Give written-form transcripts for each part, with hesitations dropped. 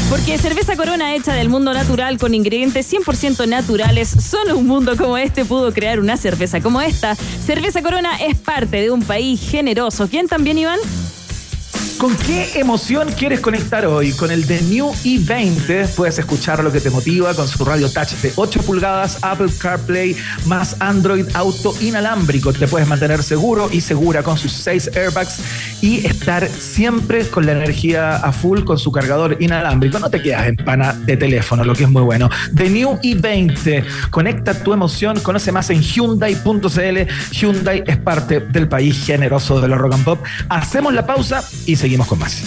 Porque cerveza Corona hecha del mundo natural con ingredientes 100% naturales, solo un mundo como este pudo crear una cerveza como esta. Cerveza Corona es parte de un país generoso. ¿Quién también, Iván? ¿Con qué emoción quieres conectar hoy? Con el The New i20 puedes escuchar lo que te motiva con su radio touch de 8 pulgadas, Apple CarPlay más Android Auto inalámbrico. Te puedes mantener seguro y segura con sus 6 airbags y estar siempre con la energía a full con su cargador inalámbrico. No te quedas en pana de teléfono, lo que es muy bueno. The New i20. Conecta tu emoción. Conoce más en Hyundai.cl. Hyundai es parte del país generoso de la Rock and Pop. Hacemos la pausa y seguimos con más.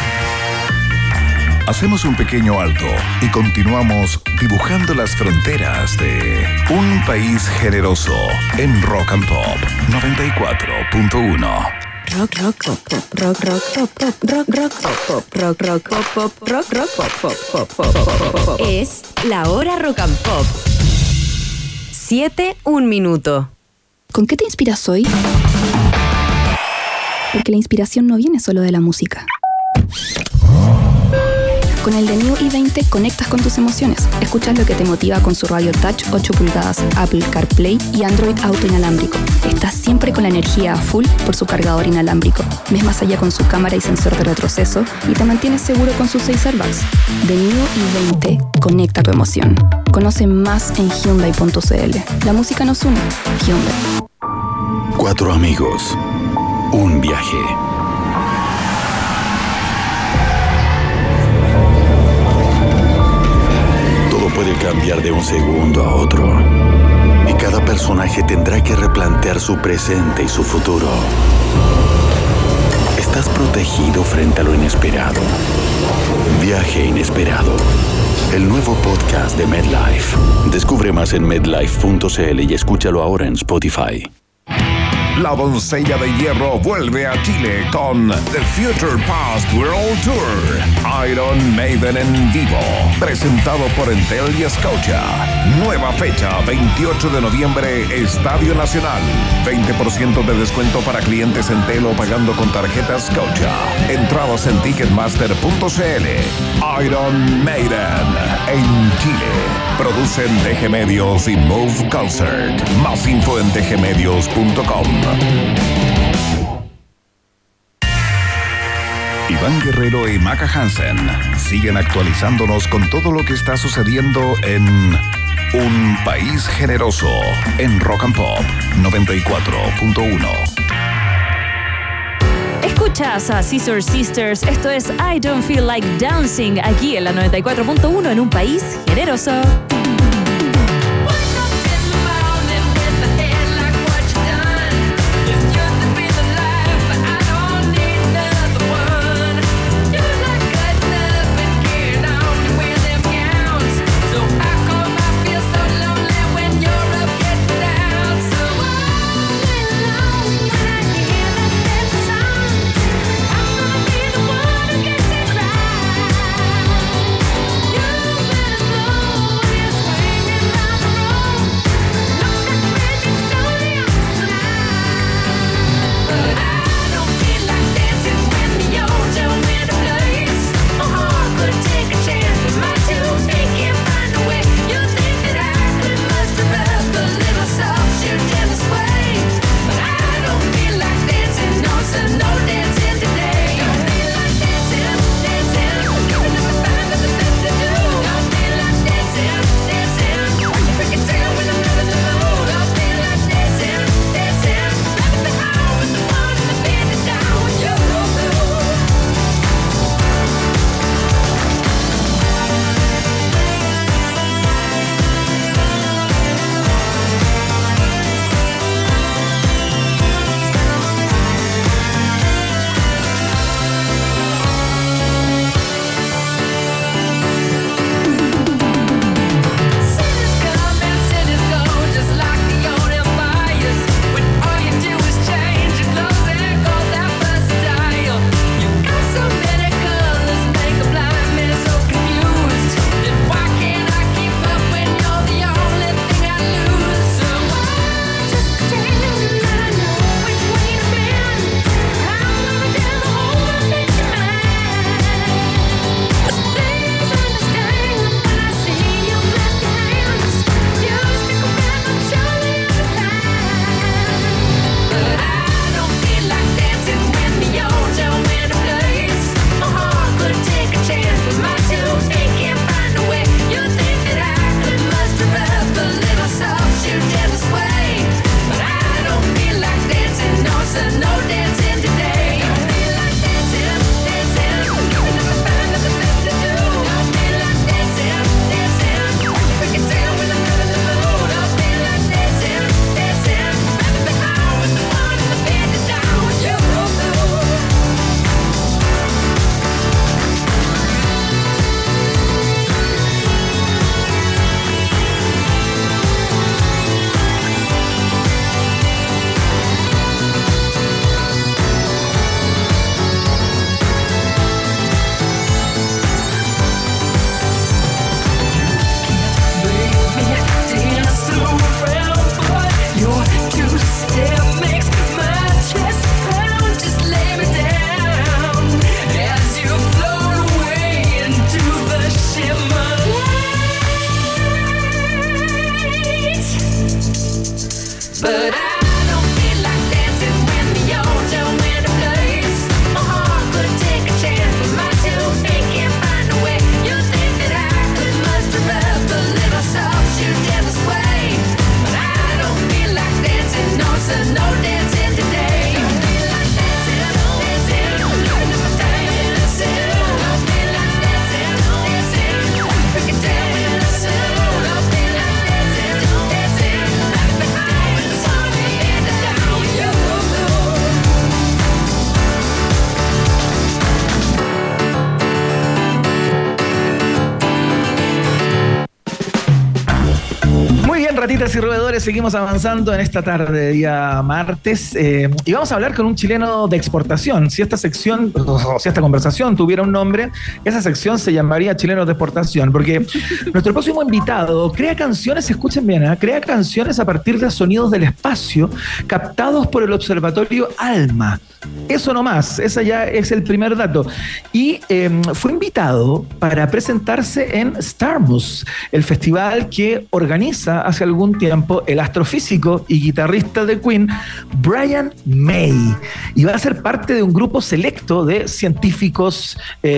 Hacemos un pequeño alto y continuamos dibujando las fronteras de un país generoso en Rock and Pop 94.1. Rock, rock, pop, pop, rock, rock, pop, pop, rock, rock, pop, pop, rock, rock, pop, pop, rock, rock, pop, pop, pop, pop, pop, pop. Es la hora Rock and Pop. 7, 1 minuto. ¿Con qué te inspiras hoy? Porque la inspiración no viene solo de la música. Con el The New i20 conectas con tus emociones. Escuchas lo que te motiva con su radio touch 8 pulgadas, Apple CarPlay y Android Auto inalámbrico. Estás siempre con la energía a full por su cargador inalámbrico. Ves más allá con su cámara y sensor de retroceso y te mantienes seguro con sus 6 airbags. The New i20 conecta tu emoción. Conoce más en Hyundai.cl. La música nos une. Hyundai. 4 amigos. Un viaje. Todo puede cambiar de un segundo a otro. Y cada personaje tendrá que replantear su presente y su futuro. Estás protegido frente a lo inesperado. Viaje inesperado. El nuevo podcast de MedLife. Descubre más en medlife.cl y escúchalo ahora en Spotify. La Doncella de Hierro vuelve a Chile con The Future Past World Tour. Iron Maiden en vivo. Presentado por Entel y Scotia. Nueva fecha, 28 de noviembre, Estadio Nacional. 20% de descuento para clientes Entel o pagando con tarjeta Scotia. Entradas en Ticketmaster.cl. Iron Maiden en Chile. Producen DG Medios y Move Concert. Más info en dgmedios.com. Iván Guerrero y Maca Hansen siguen actualizándonos con todo lo que está sucediendo en un país generoso en Rock and Pop 94.1. Escuchas a Scissor Sisters. Esto es I Don't Feel Like Dancing aquí en la 94.1 en un país generoso. Roeditas y roedores, seguimos avanzando en esta tarde de día martes y vamos a hablar con un chileno de exportación. Si esta sección, o si esta conversación tuviera un nombre, esa sección se llamaría Chilenos de Exportación, porque nuestro próximo invitado crea canciones, escuchen bien, crea canciones a partir de sonidos del espacio captados por el observatorio ALMA. Eso nomás, ese ya es el primer dato. Y fue invitado para presentarse en Starmus, el festival que organiza hace algún tiempo el astrofísico y guitarrista de Queen, Brian May. Y va a ser parte de un grupo selecto de científicos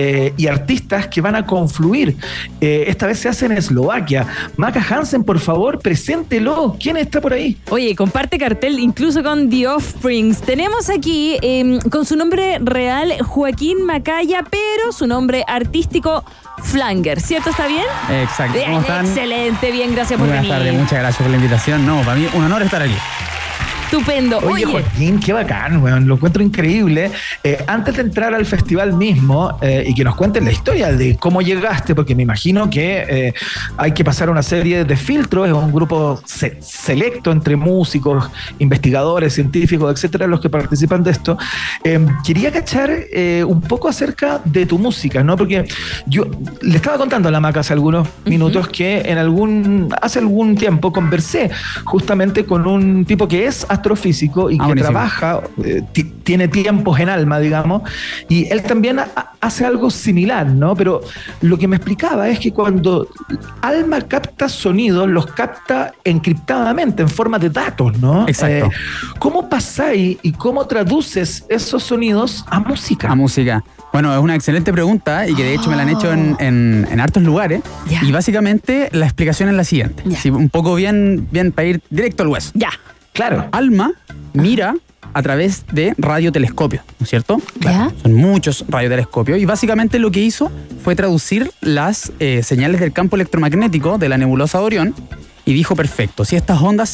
y artistas que van a confluir. Esta vez se hace en Eslovaquia. Maca Hansen, por favor, preséntelo. ¿Quién está por ahí? Oye, comparte cartel incluso con The Offsprings. Tenemos aquí con su nombre real Joaquín Macaya, pero su nombre artístico Flanger, ¿cierto? ¿Está bien? Exacto. ¿Cómo están? Excelente, bien, gracias por venir. Buenas tardes, muchas gracias por la invitación. No, para mí un honor estar aquí. Estupendo. Oye, Joaquín, qué bacán, weón. Lo encuentro increíble. Antes de entrar al festival mismo y que nos cuentes la historia de cómo llegaste, porque me imagino que hay que pasar una serie de filtros, es un grupo selecto entre músicos, investigadores, científicos, etcétera, los que participan de esto. Quería cachar un poco acerca de tu música, ¿no? Porque yo le estaba contando a la Maca hace algunos minutos que hace algún tiempo conversé justamente con un tipo que es astrofísico y que buenísimo. trabaja, tiene tiempos en ALMA, digamos, y él también hace algo similar, ¿no? Pero lo que me explicaba es que cuando ALMA capta sonidos, los capta encriptadamente, en forma de datos, ¿no? Exacto. ¿Cómo pasáis y cómo traduces esos sonidos a música? A música. Bueno, es una excelente pregunta y que de hecho me la han hecho en hartos lugares. Ya. Y básicamente la explicación es la siguiente. Ya. Sí, un poco bien para ir directo al hueso. Ya. Claro. ALMA mira a través de radiotelescopios, ¿no es cierto? Claro. Son muchos radiotelescopios y básicamente lo que hizo fue traducir las señales del campo electromagnético de la nebulosa de Orión y dijo, perfecto, si estas ondas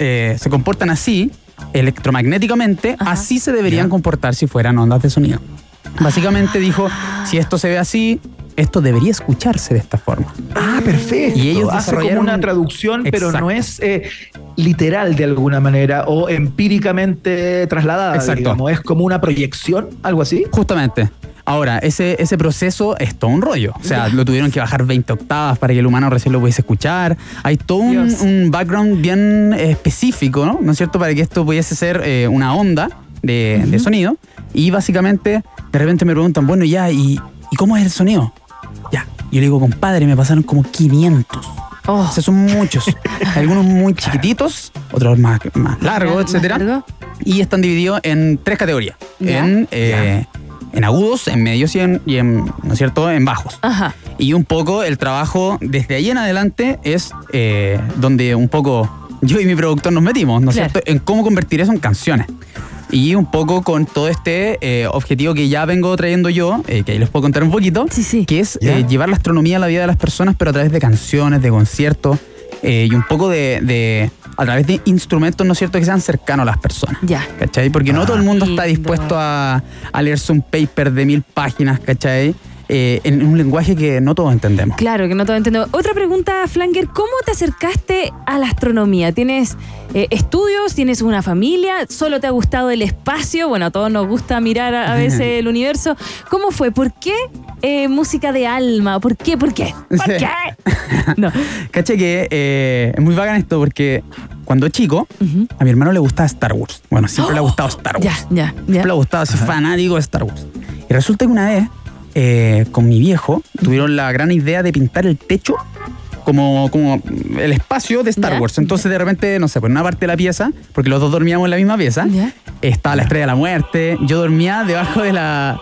se comportan así, electromagnéticamente, así se deberían comportar si fueran ondas de sonido. Básicamente dijo, si esto se ve así, esto debería escucharse de esta forma. Ah, perfecto. Y ellos hace como desarrollaron una traducción, pero Exacto. no es literal de alguna manera o empíricamente trasladada, Exacto. digamos. Es como una proyección, algo así. Justamente. Ahora, ese proceso es todo un rollo. O sea, lo tuvieron que bajar 20 octavas para que el humano recién lo pudiese escuchar. Hay todo un background bien específico, ¿no? ¿No es cierto? Para que esto pudiese ser una onda de sonido. Y básicamente, de repente me preguntan, bueno, ya, ¿y cómo es el sonido? Ya. Yo le digo, compadre, me pasaron como 500. O sea, son muchos. Algunos muy chiquititos, otros más largos, etcétera. largo. Y están divididos en 3 categorías. Ya. En agudos, en medios y en, ¿no es cierto?, en bajos. Ajá. Y un poco el trabajo desde ahí en adelante es donde un poco yo y mi productor nos metimos, ¿no es Claro. cierto?, en cómo convertir eso en canciones. Y un poco con todo este objetivo que ya vengo trayendo yo, que ahí les puedo contar un poquito, Sí. que es llevar la astronomía a la vida de las personas, pero a través de canciones, de conciertos, y un poco a través de instrumentos, ¿no es cierto?, que sean cercanos a las personas. Ya. ¿Cachai? Porque no todo el mundo está Lindo. dispuesto a leerse un paper de 1000 páginas, ¿cachai? En un lenguaje que no todos entendemos. Claro, que no todo entiendo. Otra pregunta, Flanger, ¿cómo te acercaste a la astronomía? ¿Tienes estudios? ¿Tienes una familia? ¿Solo te ha gustado el espacio? Bueno, a todos nos gusta mirar a veces el universo. ¿Cómo fue? ¿Por qué música de ALMA? ¿Por qué? ¿Por qué? ¿Por Sí. qué? No. ¿Cachai? Que es muy bacán esto porque cuando chico, a mi hermano le gustaba Star Wars. Bueno, siempre le ha gustado Star Wars. Ya. Siempre le ha gustado, así fanático de Star Wars. Y resulta que una vez, con mi viejo, tuvieron la gran idea de pintar el techo como el espacio de Star Ya. Wars. Entonces, de repente, no sé, pues en una parte de la pieza, porque los dos dormíamos en la misma pieza, Ya. estaba la Estrella de la Muerte, yo dormía debajo de la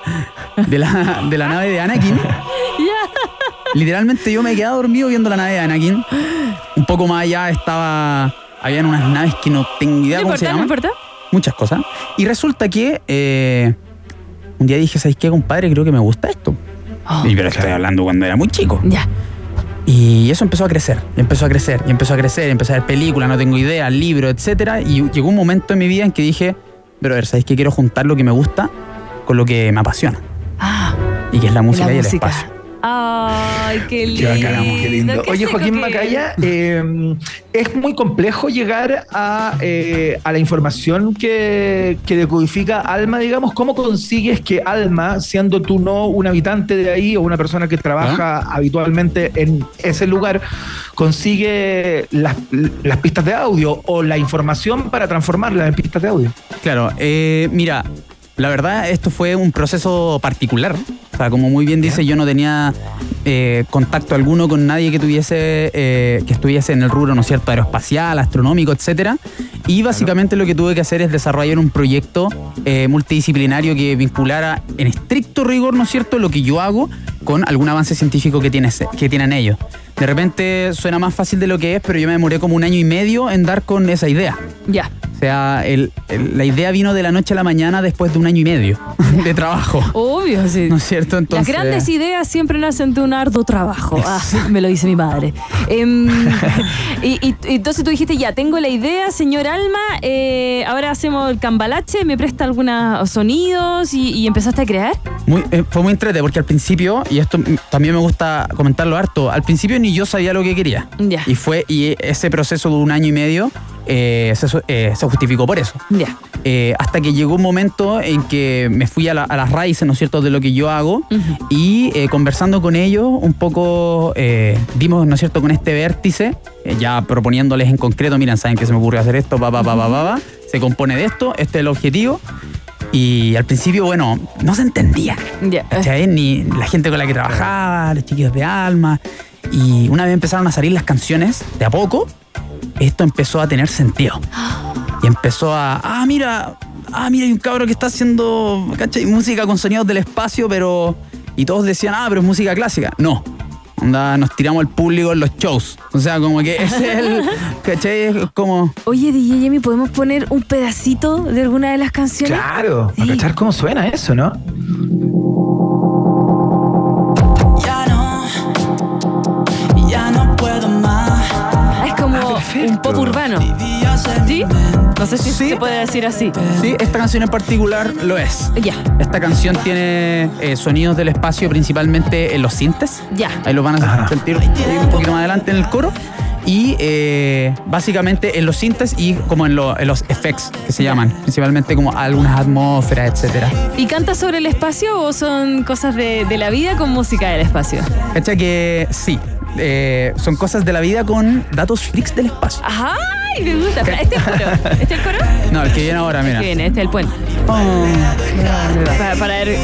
nave de Anakin. Literalmente yo me quedaba dormido viendo la nave de Anakin. Un poco más allá habían unas naves que no tengo idea cómo se llaman. No importa. Muchas cosas. Y resulta que un día dije, ¿sabes qué, compadre? Creo que me gusta esto. Pero estoy hablando cuando era muy chico. Ya. Y eso empezó a crecer, y empezó a crecer, y empezó a crecer, y empecé a ver películas, no tengo idea, libros, etcétera. Y llegó un momento en mi vida en que dije, brother, ¿sabes qué? Quiero juntar lo que me gusta con lo que me apasiona. Y que es la música y el espacio. Ay, qué lindo. Qué lindo. Qué Oye, seco Joaquín que- Macaya, es muy complejo llegar a la información que decodifica Alma, digamos. ¿Cómo consigues que Alma, siendo tú no un habitante de ahí o una persona que trabaja habitualmente en ese lugar, consigue las pistas de audio o la información para transformarlas en pistas de audio? Claro, mira, la verdad esto fue un proceso particular. O sea, como muy bien dice, yo no tenía contacto alguno con nadie que tuviese, que estuviese en el rubro, ¿no es cierto?, aeroespacial, astronómico, etcétera. Y básicamente lo que tuve que hacer es desarrollar un proyecto multidisciplinario que vinculara en estricto rigor, ¿no es cierto?, lo que yo hago con algún avance científico que tienen ellos. De repente suena más fácil de lo que es, pero yo me demoré como 1 año y medio en dar con esa idea. Ya. O sea, la idea vino de la noche a la mañana después de 1 año y medio de trabajo. Obvio, sí. ¿No es cierto? Entonces, Las grandes ideas siempre nacen de un arduo trabajo. Ah, me lo dice mi madre. Y entonces tú dijiste, ya, tengo la idea, señor Alma, ahora hacemos el cambalache, me presta algunos sonidos y empezaste a crear. fue muy entretenido porque al principio, y esto también me gusta comentarlo harto, al principio ni yo sabía lo que quería. Ya. Y ese proceso de 1 año y medio se justificó por eso. Ya. Hasta que llegó un momento en que me fui a las raíces, ¿no es cierto?, de lo que yo hago. Y conversando con ellos un poco dimos, ¿no es cierto?, con este vértice, ya proponiéndoles en concreto, miren, saben que se me ocurrió hacer esto, se compone de esto, este es el objetivo. Y al principio, bueno, no se entendía. Ya. ¿Cachai? Ni la gente con la que trabajaba, los chiquillos de Alma. Y una vez empezaron a salir las canciones, de a poco, esto empezó a tener sentido. Y empezó mira, hay un cabro que está haciendo, ¿cachai?, música con sonidos del espacio, pero... Y todos decían, pero es música clásica. No. Nos tiramos al público en los shows. O sea, como que ese es el... ¿Cachai? Es como... Oye, DJ Yemi, ¿podemos poner un pedacito de alguna de las canciones? Claro, Sí. a cachar cómo suena eso, ¿no? Ya no puedo más. Es como perfecto. un pop urbano. ¿Sí? No sé si Sí. se puede decir así. Sí, esta canción en particular lo es. Ya. Esta canción tiene sonidos del espacio principalmente en los sintes. Ya. Ahí los van a sentir un poquito más adelante en el coro. Y básicamente en los sintes y como en los effects que se llaman. Principalmente como algunas atmósferas, etcétera. ¿Y cantas sobre el espacio o son cosas de la vida con música del espacio? ¿Cacha que sí? Son cosas de la vida con datos freaks del espacio. ¡Ay! Me gusta. Espera, ¿este es el coro? ¿Este es el coro? No, el que viene ahora, mira. Que viene, este es el puente. Oh, Para ver.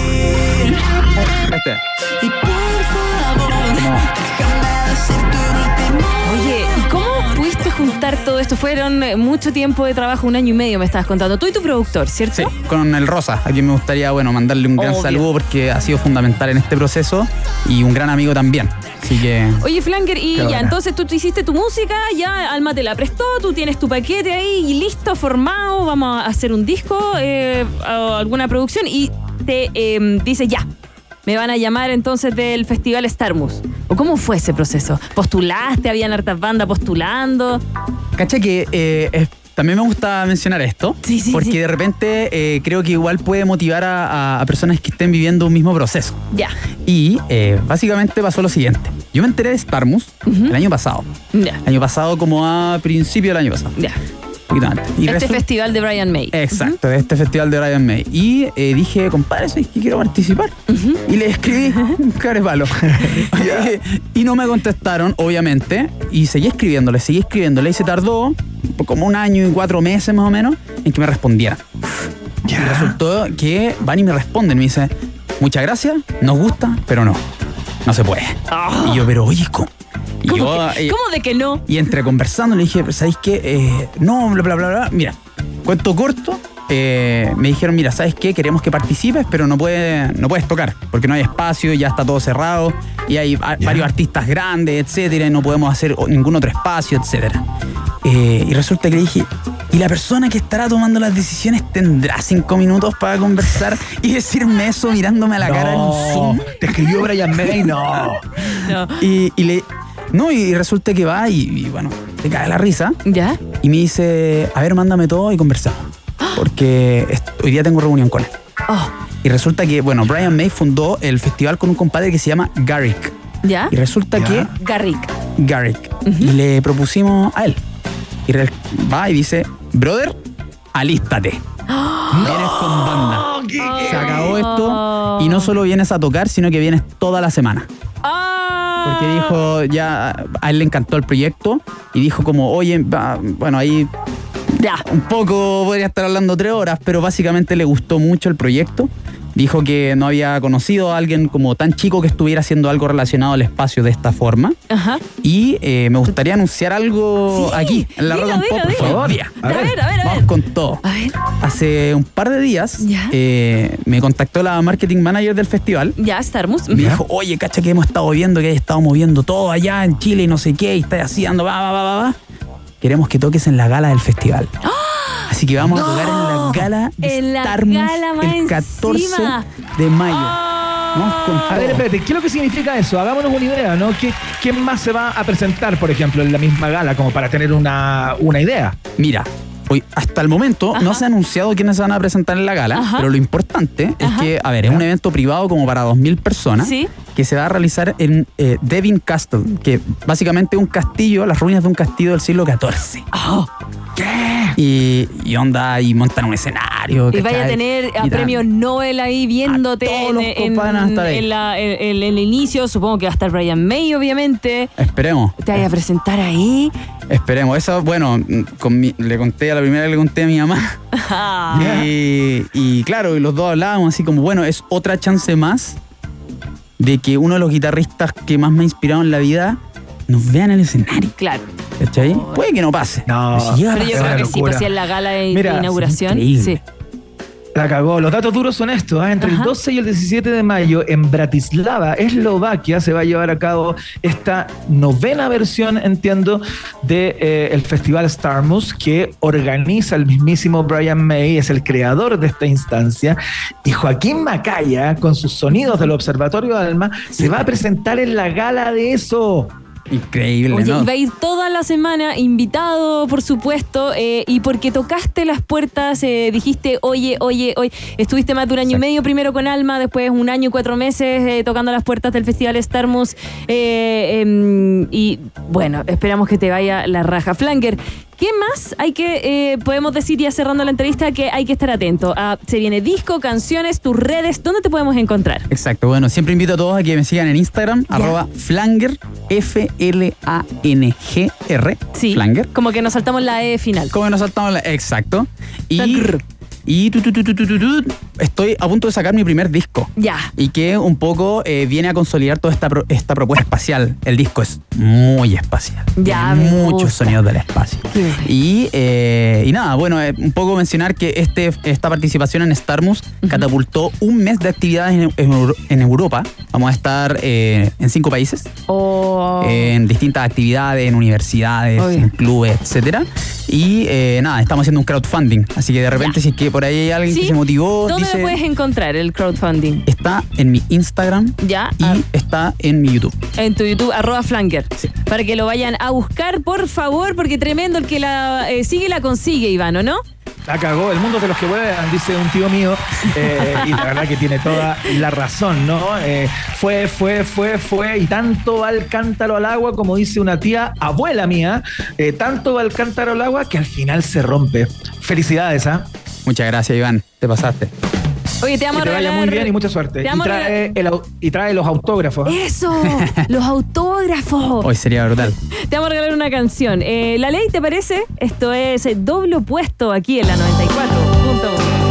este. Y por favor, déjame decirte un último. Oye, ¿y cómo pudiste juntar todo esto? Fueron mucho tiempo de trabajo, 1 año y medio me estabas contando. Tú y tu productor, ¿cierto? Sí, con el Rosa, a quien me gustaría, mandarle un gran Obvio. saludo porque ha sido fundamental en este proceso y un gran amigo también. Así que... Oye, Flanger, y Qué ya, buena. entonces tú hiciste tu música, ya Alma te la prestó, tú tienes tu paquete ahí y listo, formado, vamos a hacer un disco o alguna producción y te dice ya. Me van a llamar entonces del Festival Starmus. ¿O cómo fue ese proceso? ¿Postulaste? ¿Habían hartas bandas postulando? Cacha que también me gusta mencionar esto, Sí, porque sí. de repente creo que igual puede motivar a personas que estén viviendo un mismo proceso. Ya. Y básicamente pasó lo siguiente. Yo me enteré de Starmus el año pasado. Ya. El año pasado como a principio del año pasado. Ya. Un poquito antes. Y Este festival de Brian May. Exacto, de este festival de Brian May. Y dije, compadre, ¿sabes que quiero participar? Y le escribí un carepalo. Y no me contestaron, obviamente. Y seguí escribiéndole. Y se tardó como 1 año y 4 meses más o menos en que me respondieran. Y resultó que van y me responden. Me dice, muchas gracias, nos gusta, pero no se puede. Y yo, pero oye, ¿cómo? Y ¿Cómo, yo, ¿Cómo de que no? y entre conversando le dije, ¿sabéis qué? No, bla, bla, bla, bla. Mira, cuento corto. Me dijeron, mira, ¿sabes qué? Queremos que participes, pero no puedes tocar, porque no hay espacio, ya está todo cerrado, y hay varios artistas grandes, etcétera, y no podemos hacer ningún otro espacio, etcétera. Y resulta que le dije, ¿y la persona que estará tomando las decisiones tendrá 5 minutos para conversar y decirme eso mirándome a la cara en un Zoom? Te escribió Brian May, no. No. Y resulta que va y bueno, te cae la risa. ¿Ya? Y me dice, a ver, mándame todo y conversamos. Porque hoy día tengo reunión con él. Oh. Y resulta que, Brian May fundó el festival con un compadre que se llama Garrick. ¿Ya? Y resulta que Garrick. Y le propusimos a él. Y va y dice, brother, alístate. Vienes con banda. Se acabó esto. Y no solo vienes a tocar, sino que vienes toda la semana. Porque dijo, ya a él le encantó el proyecto y dijo como, oye, bueno, ahí ya un poco podría estar hablando 3 horas, pero básicamente le gustó mucho el proyecto. Dijo que no había conocido a alguien como tan chico que estuviera haciendo algo relacionado al espacio de esta forma. Ajá. Y me gustaría anunciar algo aquí, en la Rock and Pop, por favor. A ver. Vamos con todo. A ver. Hace un par de días me contactó la marketing manager del festival. Ya, Starmus. Me dijo, oye, cacha que hemos estado viendo que hay estado moviendo todo allá en Chile y no sé qué, y estás haciendo, Queremos que toques en la gala del festival. Así que vamos a tocar en la gala de Starmus el 14 de mayo. Vamos con todo. A ver, espérate, ¿qué es lo que significa eso? Hagámonos una idea, ¿no? ¿Quién más se va a presentar, por ejemplo, en la misma gala, como para tener una idea? Mira, hoy hasta el momento no se ha anunciado quiénes se van a presentar en la gala, pero lo importante es que, a ver, es un evento privado como para 2.000 personas que se va a realizar en Devin Castle, que básicamente es un castillo, las ruinas de un castillo del siglo XIV. ¿Qué? Y onda, y montan un escenario. Y vaya a tener a premio Nobel ahí viéndote en el inicio. Supongo que va a estar Brian May, obviamente. Esperemos. Te vaya a presentar ahí. Esperemos. Eso, bueno, le conté a la primera que le conté a mi mamá. Y claro, y los dos hablábamos así como, bueno, es otra chance más de que uno de los guitarristas que más me ha inspirado en la vida nos vea en el escenario. Claro. ¿Cachai? Puede que no pase. No, pero yo creo que sí, pues si es la gala de inauguración. Sí. La cagó. Los datos duros son estos. Entre el 12 y el 17 de mayo en Bratislava, Eslovaquia, se va a llevar a cabo esta 9ª versión, entiendo, de el Festival Starmus, que organiza el mismísimo Brian May, es el creador de esta instancia. Y Joaquín Macaya, con sus sonidos del Observatorio Alma, se va a presentar en la gala de eso. Increíble, oye, ¿no? Va a ir toda la semana, invitado, por supuesto, y porque tocaste las puertas, dijiste, oye, estuviste más de un año y medio primero con Alma, después 1 año y 4 meses tocando las puertas del Festival Starmus, y bueno, esperamos que te vaya la raja. Flanger, ¿qué más hay que, podemos decir ya cerrando la entrevista, que hay que estar atento? Se viene disco, canciones, tus redes, ¿dónde te podemos encontrar? Exacto, bueno, siempre invito a todos a que me sigan en Instagram, @Flanger, FLANGR. Sí, Flanger. como que nos saltamos la E final. Exacto. Y estoy a punto de sacar mi primer disco. Ya. Y que un poco viene a consolidar toda esta propuesta espacial. El disco es muy espacial. Ya, muchos sonidos del espacio. Y nada, bueno, un poco mencionar que esta participación en Starmus catapultó un mes de actividades en Europa. Vamos a estar en 5 países. En distintas actividades, en universidades, en clubes, etcétera. Y nada, estamos haciendo un crowdfunding. Así que de repente, si es que por ahí hay alguien que se motivó. ¿Dónde lo puedes encontrar el crowdfunding? Está en mi Instagram y está en mi YouTube. En tu YouTube, @Flanger. Sí. Para que lo vayan a buscar, por favor, porque tremendo el que la sigue, la consigue, Ivano, ¿no? La cagó, el mundo de los que vuelan, dice un tío mío, y la verdad que tiene toda la razón, ¿no? Fue, y tanto va el cántaro al agua, como dice una tía, abuela mía, tanto va el cántaro al agua que al final se rompe. Felicidades, ¿ah? Muchas gracias, Iván, te pasaste. Oye, te vamos a regalar. Que te vaya muy bien y mucha suerte. Y trae los autógrafos. ¡Eso! ¡Los autógrafos! Hoy sería brutal. Te vamos a regalar una canción. La Ley, ¿te parece? Esto es Doble Opuesto aquí en la 94.1.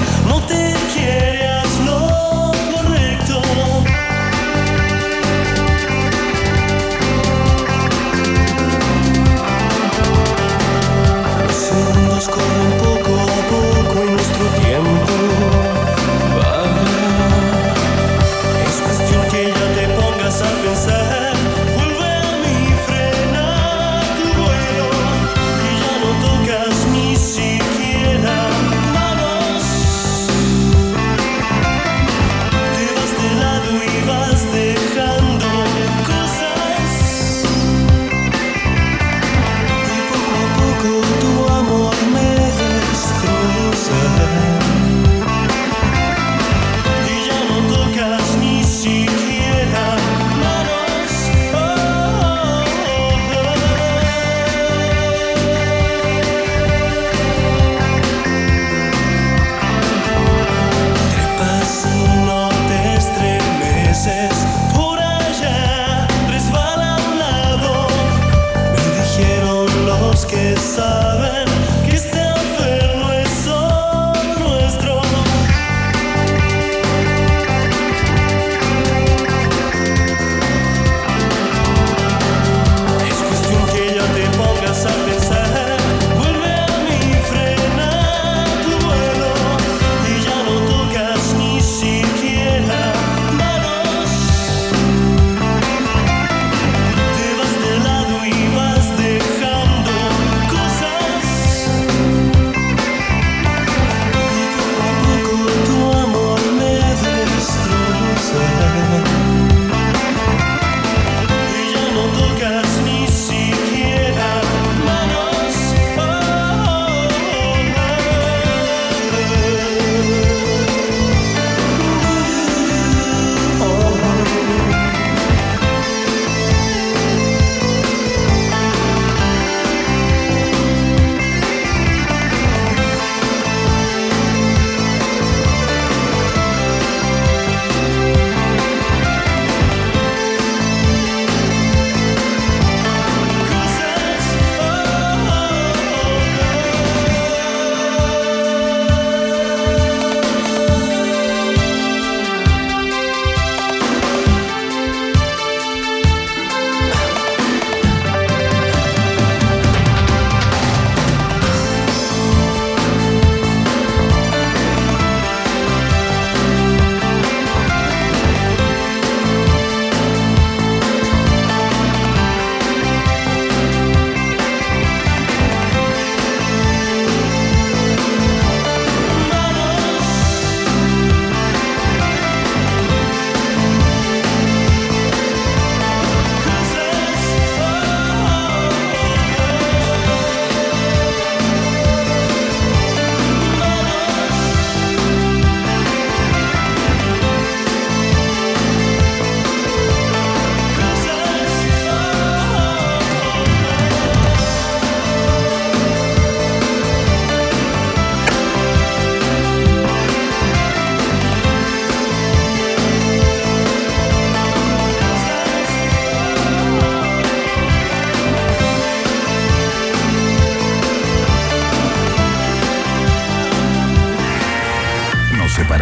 No te quieras lo correcto.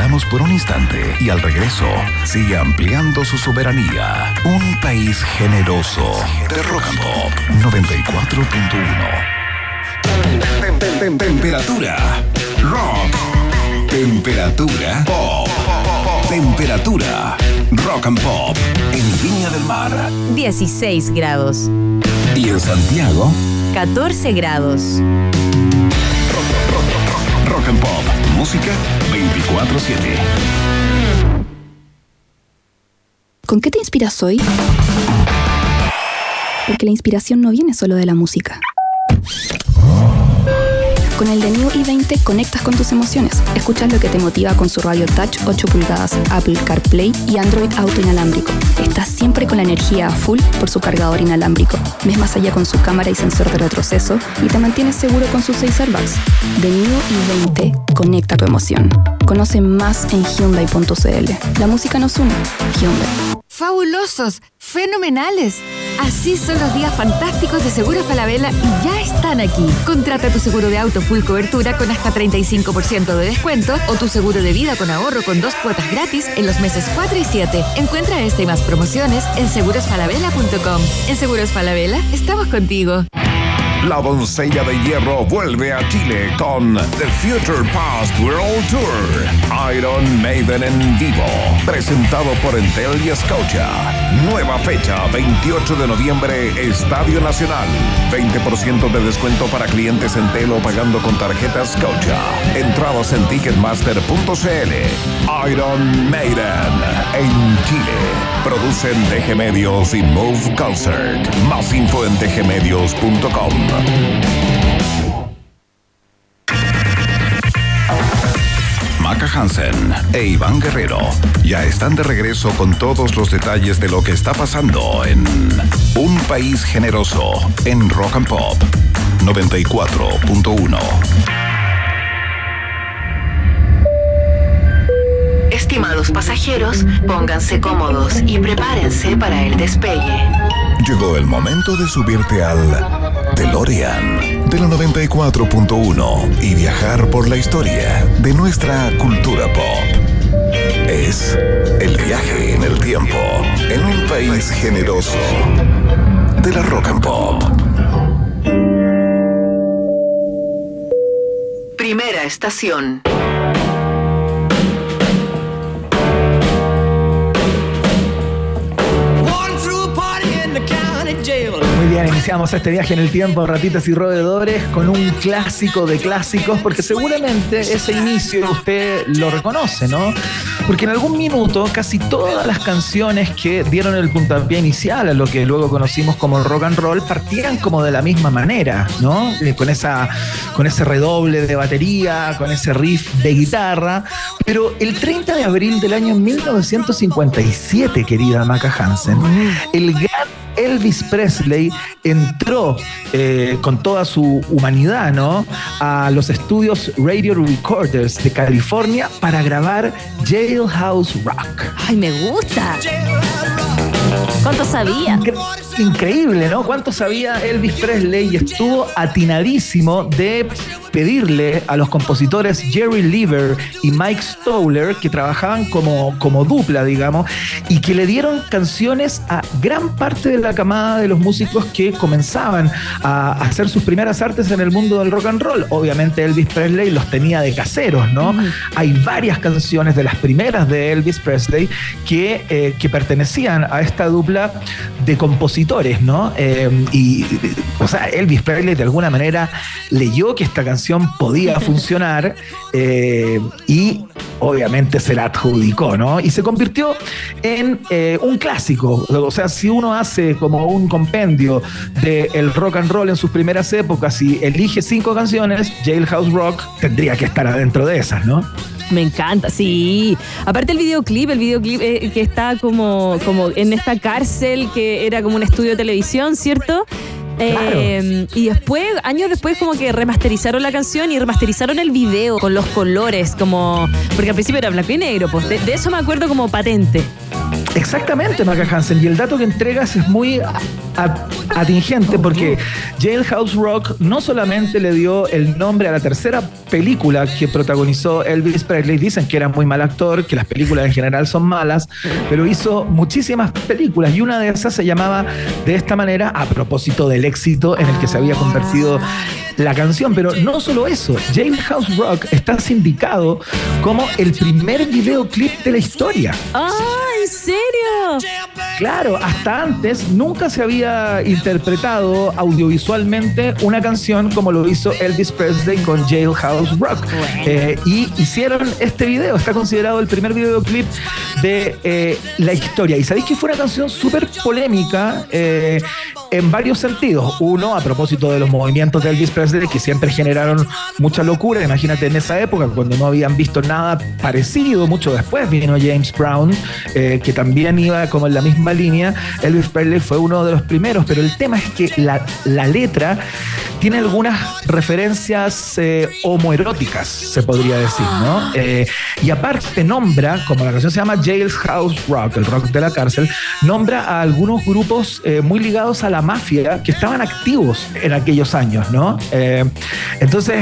paramos por un instante y al regreso sigue ampliando su soberanía. Un país generoso de Rock and Pop 94.1. Temperatura rock. Temperatura pop. Temperatura Rock and Pop en Viña del Mar 16 grados. y en Santiago 14 grados. Rock and Pop, música 24/7. ¿Con qué te inspiras hoy? Porque la inspiración no viene solo de la música. Con el The New i20 conectas con tus emociones. Escuchas lo que te motiva con su radio Touch 8 pulgadas, Apple CarPlay y Android Auto inalámbrico. Estás siempre con la energía a full por su cargador inalámbrico. Ves más allá con su cámara y sensor de retroceso y te mantienes seguro con sus 6 airbags. The New i20 conecta tu emoción. Conoce más en Hyundai.cl. La música nos une. Hyundai. Fabulosos, fenomenales. Así son los días fantásticos de Seguros Falabella y ya están aquí. Contrata tu seguro de auto full cobertura con hasta 35% de descuento o tu seguro de vida con ahorro con 2 cuotas gratis en los meses 4 y 7. Encuentra esta y más promociones en segurosfalabella.com. En Seguros Falabella estamos contigo. La Doncella de Hierro vuelve a Chile con The Future Past World Tour. Iron Maiden en vivo. Presentado por Entel y Scotia. Nueva fecha, 28 de noviembre, Estadio Nacional. 20% de descuento para clientes Entel o pagando con tarjeta Scotia. Entradas en Ticketmaster.cl. Iron Maiden en Chile. Producen DG Medios y Move Concert. Más info en dgmedios.com. Maca Hansen e Iván Guerrero ya están de regreso con todos los detalles de lo que está pasando en Un País Generoso en Rock and Pop 94.1. Estimados pasajeros, pónganse cómodos y prepárense para el despegue. Llegó el momento de subirte al DeLorean de la 94.1 y viajar por la historia de nuestra cultura pop. Es el viaje en el tiempo en un país generoso de la Rock and Pop. Primera estación. Muy bien, iniciamos este viaje en el tiempo, ratitas y roedores, con un clásico de clásicos, porque seguramente ese inicio usted lo reconoce, ¿no? Porque en algún minuto casi todas las canciones que dieron el puntapié inicial a lo que luego conocimos como el rock and roll partían como de la misma manera, ¿no? Con ese redoble de batería, con ese riff de guitarra. Pero el 30 de abril del año 1957, querida Maca Hansen, el gran Elvis Presley entró con toda su humanidad, ¿no?, a los estudios Radio Recorders de California para grabar Jailhouse Rock. ¡Ay, me gusta! ¿Cuánto sabía? Increíble, ¿no? ¿Cuánto sabía Elvis Presley? Y estuvo atinadísimo de pedirle a los compositores Jerry Lever y Mike Stoller, que trabajaban como dupla, digamos, y que le dieron canciones a gran parte de la camada de los músicos que comenzaban a hacer sus primeras artes en el mundo del rock and roll. Obviamente Elvis Presley los tenía de caseros, ¿no? Hay varias canciones de las primeras de Elvis Presley que pertenecían a esta dupla de compositores, ¿no? O sea, Elvis Presley de alguna manera leyó que esta canción podía funcionar y obviamente se la adjudicó, ¿no? Y se convirtió en un clásico. O sea, si uno hace como un compendio del rock and roll en sus primeras épocas y elige 5 canciones, Jailhouse Rock tendría que estar adentro de esas, ¿no? Me encanta, sí. Aparte el videoclip que está como en esta cárcel que era como un estudio de televisión, ¿cierto? Claro. Y después, años después, como que remasterizaron la canción y remasterizaron el video con los colores, porque al principio era blanco y negro, pues de eso me acuerdo como patente. Exactamente, Maca Hansen. Y el dato que entregas es muy atingente porque Jailhouse Rock no solamente le dio el nombre a la tercera película que protagonizó Elvis Presley. Dicen que era muy mal actor, que las películas en general son malas, pero hizo muchísimas películas y una de esas se llamaba de esta manera a propósito del éxito en el que se había convertido la canción. Pero no solo eso, Jailhouse Rock está sindicado como el primer videoclip de la historia. ¿En serio? Claro, hasta antes nunca se había interpretado audiovisualmente una canción como lo hizo Elvis Presley con Jailhouse Rock. Y hicieron este video, está considerado el primer videoclip de la historia. Y sabéis que fue una canción súper polémica en varios sentidos. Uno, a propósito de los movimientos de Elvis Presley, que siempre generaron mucha locura. Imagínate en esa época, cuando no habían visto nada parecido. Mucho después vino James Brown, que también iba como en la misma línea. Elvis Presley fue uno de los primeros, pero el tema es que la letra tiene algunas referencias homoeróticas, se podría decir, ¿no? Y aparte nombra, como la canción se llama Jailhouse Rock, el rock de la cárcel, nombra a algunos grupos muy ligados a la mafia que estaban activos en aquellos años, ¿no? Entonces,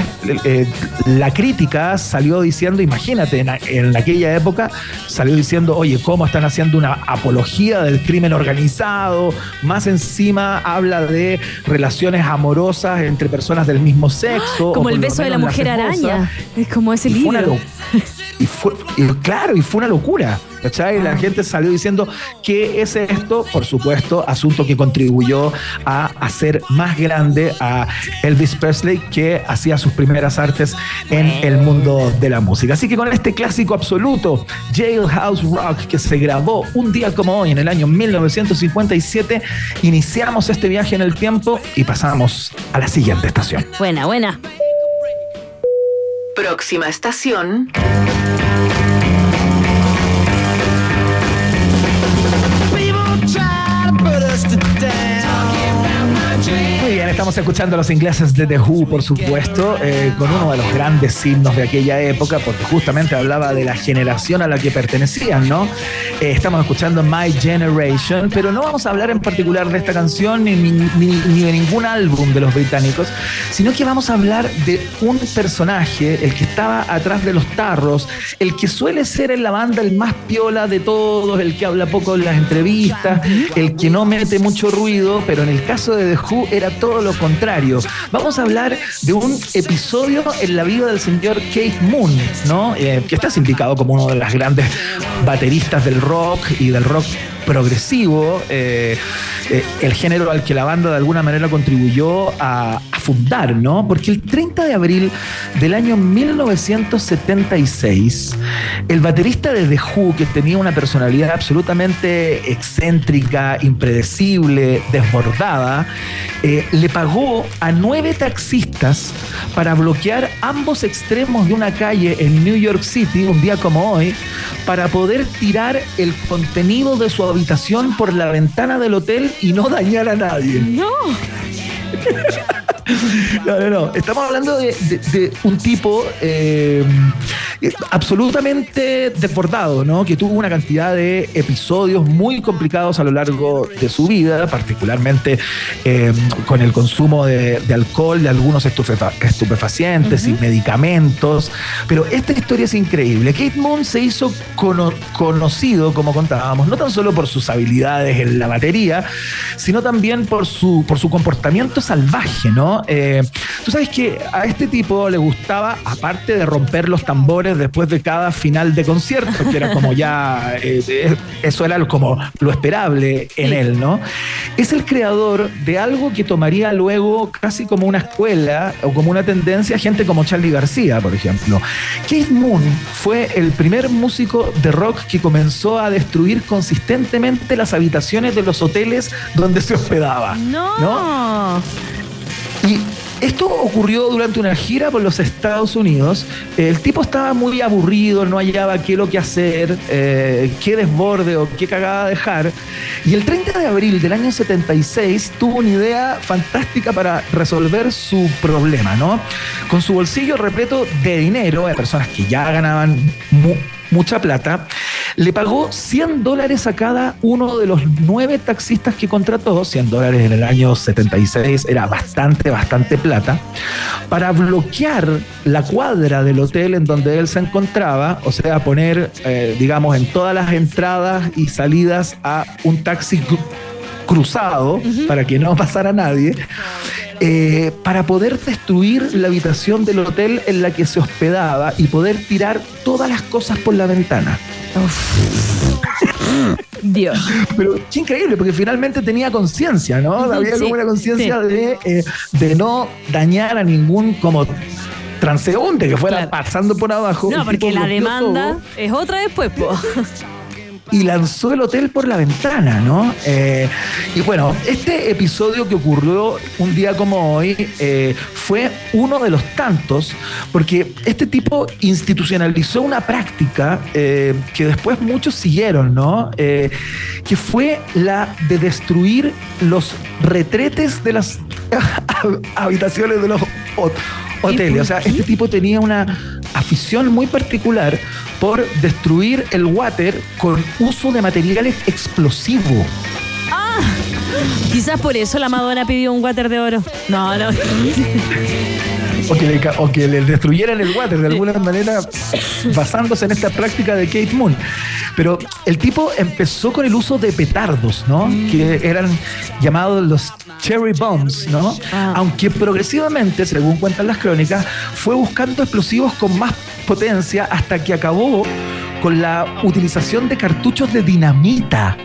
la crítica salió diciendo, imagínate, en aquella época salió diciendo, oye, ¿cómo están haciendo una apología del crimen organizado? Más encima habla de relaciones amorosas entre personas del mismo sexo. Como el beso de la mujer araña. Es como ese libro. Y fue una locura, ¿cachai? La gente salió diciendo ¿qué es esto? Por supuesto, asunto que contribuyó a hacer más grande a Elvis Presley, que hacía sus primeras artes en el mundo de la música. Así que con este clásico absoluto, Jailhouse Rock, que se grabó un día como hoy en el año 1957, iniciamos este viaje en el tiempo y pasamos a la siguiente estación. Buena. Próxima estación. Muy bien, estamos escuchando a los ingleses de The Who, por supuesto, con uno de los grandes himnos de aquella época, porque justamente hablaba de la generación a la que pertenecían, ¿no? Estamos escuchando My Generation, pero no vamos a hablar en particular de esta canción ni de ningún álbum de los británicos, sino que vamos a hablar de un personaje, el que estaba atrás de los tarros, el que suele ser en la banda el más piola de todos, el que habla poco en las entrevistas, el que no mete mucho ruido, pero en el caso de The Who era todo lo contrario. Vamos a hablar de un episodio en la vida del señor Keith Moon, ¿no? Que está sindicado como uno de los grandes bateristas del rock y del rock progresivo, el género al que la banda de alguna manera contribuyó a fundar, ¿no? Porque el 30 de abril del año 1976, el baterista de The Who, que tenía una personalidad absolutamente excéntrica, impredecible, desbordada, le pagó a 9 taxistas para bloquear ambos extremos de una calle en New York City, un día como hoy, para poder tirar el contenido de su habitación por la ventana del hotel y no dañar a nadie. No. No. Estamos hablando de un tipo absolutamente desbordado, ¿no? Que tuvo una cantidad de episodios muy complicados a lo largo de su vida, particularmente con el consumo de alcohol, de algunos estupefacientes y medicamentos. Pero esta historia es increíble. Keith Moon se hizo conocido, como contábamos, no tan solo por sus habilidades en la batería, sino también por su comportamiento salvaje, ¿no? Tú sabes que a este tipo le gustaba, aparte de romper los tambores después de cada final de concierto, que era como ya, eso era como lo esperable en él, ¿no? Es el creador de algo que tomaría luego casi como una escuela o como una tendencia gente como Charly García, por ejemplo. Keith Moon fue el primer músico de rock que comenzó a destruir consistentemente las habitaciones de los hoteles donde se hospedaba. ¿No? Y esto ocurrió durante una gira por los Estados Unidos. El tipo estaba muy aburrido, no hallaba qué lo que hacer, qué desborde o qué cagada dejar. Y el 30 de abril del año 76 tuvo una idea fantástica para resolver su problema, ¿no? Con su bolsillo repleto de dinero, de personas que ya ganaban mucha plata, le pagó $100 a cada uno de los 9 taxistas que contrató. $100 en el año 76 era bastante plata, para bloquear la cuadra del hotel en donde él se encontraba, o sea, poner, digamos, en todas las entradas y salidas a un taxi cruzado, para que no pasara nadie, para poder destruir la habitación del hotel en la que se hospedaba y poder tirar todas las cosas por la ventana. Dios. Pero qué increíble, porque finalmente tenía conciencia, ¿no? Había como una conciencia de no dañar a ningún como transeúnte que fuera pasando por abajo. No, porque la demanda es otra después, po. Y lanzó el hotel por la ventana, ¿no? Y bueno, este episodio que ocurrió un día como hoy fue uno de los tantos, porque este tipo institucionalizó una práctica que después muchos siguieron, ¿no? Que fue la de destruir los retretes de las habitaciones de los hoteles. O sea, este tipo tenía una afición muy particular por destruir el water con uso de materiales explosivos. Ah, quizás por eso la Madonna pidió un water de oro. No. O que le destruyeran el water de alguna manera, basándose en esta práctica de Keith Moon. Pero el tipo empezó con el uso de petardos, ¿no? Que eran llamados los cherry bombs, ¿no? Aunque progresivamente, según cuentan las crónicas, fue buscando explosivos con más potencia hasta que acabó con la utilización de cartuchos de dinamita.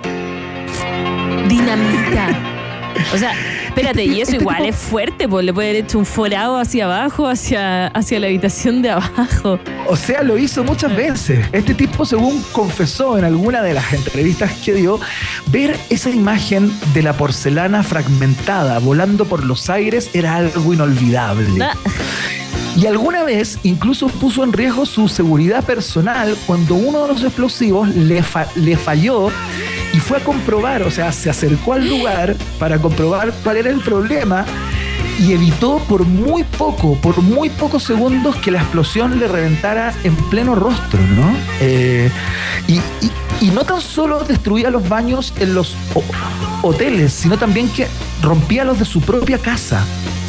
O sea, espérate, y eso igual es fuerte, pues le puede haber hecho un forado hacia abajo, hacia la habitación de abajo. O sea, lo hizo muchas veces. Este tipo, según confesó en alguna de las entrevistas que dio, ver esa imagen de la porcelana fragmentada volando por los aires era algo inolvidable. Y alguna vez incluso puso en riesgo su seguridad personal cuando uno de los explosivos le falló y fue a comprobar, o sea, se acercó al lugar para comprobar cuál era el problema y evitó por muy pocos segundos que la explosión le reventara en pleno rostro, ¿no? Y no tan solo destruía los baños en los hoteles, sino también que rompía los de su propia casa.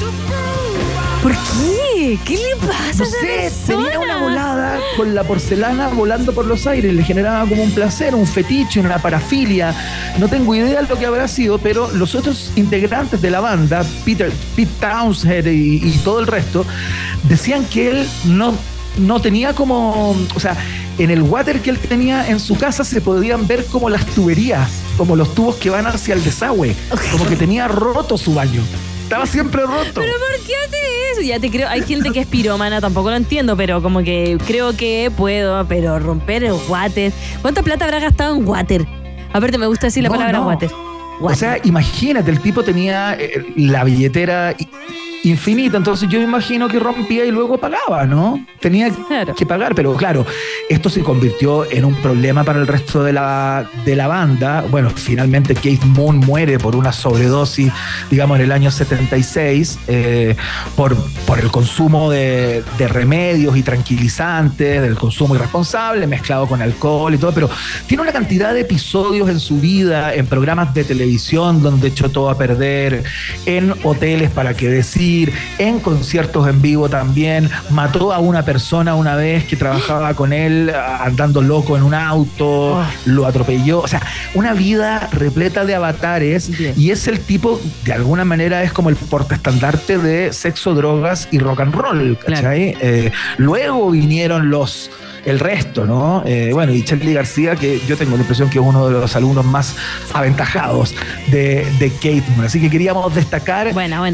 ¿Por qué? ¿Qué le pasa a esa persona? Tenía una volada con la porcelana volando por los aires, le generaba como un placer, un fetiche, una parafilia. No tengo idea de lo que habrá sido, pero los otros integrantes de la banda, Pete Townshend y todo el resto, decían que él no tenía como, o sea, en el water que él tenía en su casa se podían ver como las tuberías, como los tubos que van hacia el desagüe, como que tenía roto su baño. Estaba siempre roto. ¿Pero por qué hace eso? Ya te creo, hay gente que es pirómana, tampoco lo entiendo, pero como que creo que puedo, pero romper el water. ¿Cuánta plata habrá gastado en water? Aparte me gusta decir la palabra water. O sea, imagínate, el tipo tenía la billetera infinita, entonces yo me imagino que rompía y luego pagaba, ¿no? Tenía que pagar, pero claro, esto se convirtió en un problema para el resto de la banda. Bueno, finalmente Keith Moon muere por una sobredosis, digamos, en el año 76, por el consumo de remedios y tranquilizantes, del consumo irresponsable, mezclado con alcohol y todo, pero tiene una cantidad de episodios en su vida, en programas de televisión donde echó todo a perder, en hoteles para qué decir, en conciertos en vivo también, mató a una persona una vez que trabajaba con él andando loco en un auto, lo atropelló, o sea, una vida repleta de avatares. Y es el tipo, de alguna manera, es como el portaestandarte de sexo, drogas y rock and roll, ¿cachai? Luego vinieron el resto, ¿no? Bueno, y Charly García, que yo tengo la impresión que es uno de los alumnos más aventajados de Keith Moon. Así que queríamos destacar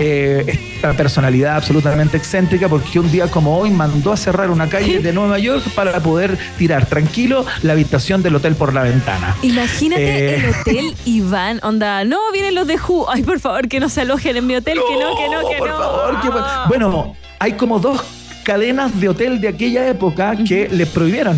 esta personalidad absolutamente excéntrica, porque un día como hoy mandó a cerrar una calle de Nueva York para poder tirar tranquilo la habitación del hotel por la ventana. Imagínate el hotel y van, onda, no, vienen los de Who, ay, por favor, que no se alojen en mi hotel, que no. Por favor, bueno, hay como 2 cadenas de hotel de aquella época que le prohibieron